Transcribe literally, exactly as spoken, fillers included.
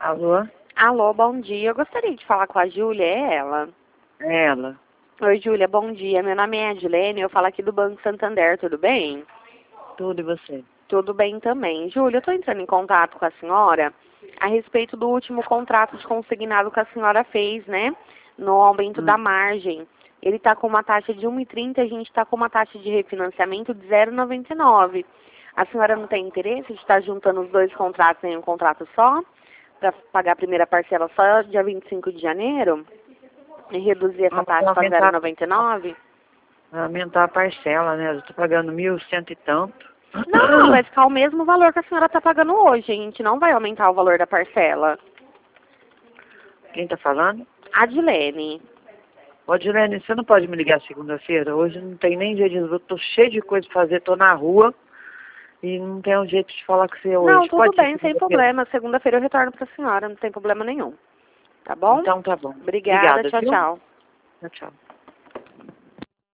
Alô? Alô, bom dia. Eu gostaria de falar com a Júlia, é ela? É ela. Oi, Júlia, bom dia. Meu nome é Adilene, eu falo aqui do Banco Santander, tudo bem? Tudo e você? Tudo bem também. Júlia, eu estou entrando em contato com a senhora a respeito do último contrato de consignado que a senhora fez, né? No aumento Hum. da margem. Ele está com uma taxa de um e trinta, a gente está com uma taxa de refinanciamento de zero vírgula noventa e nove. A senhora não tem interesse de estar juntando os dois contratos em um contrato só? Para pagar a primeira parcela só dia vinte e cinco de janeiro? E reduzir essa Ah, taxa para zero vírgula noventa e nove? Aumentar a parcela, né? Eu tô pagando mil cento e tanto. Não, vai ficar o mesmo valor que a senhora está pagando hoje. A gente não vai aumentar o valor da parcela. Quem tá falando? Adilene. Ô, Dilene, você não pode me ligar segunda-feira? Hoje não tem nem jeito de... Eu tô cheio de coisa pra fazer, tô na rua e não tem um jeito de falar com você hoje. Não, tudo Pode ser bem, sem segunda-feira? problema. Segunda-feira eu retorno para a senhora, não tem problema nenhum. Tá bom? Então tá bom. Obrigada, Obrigada, tchau, viu? tchau. Tchau, tchau.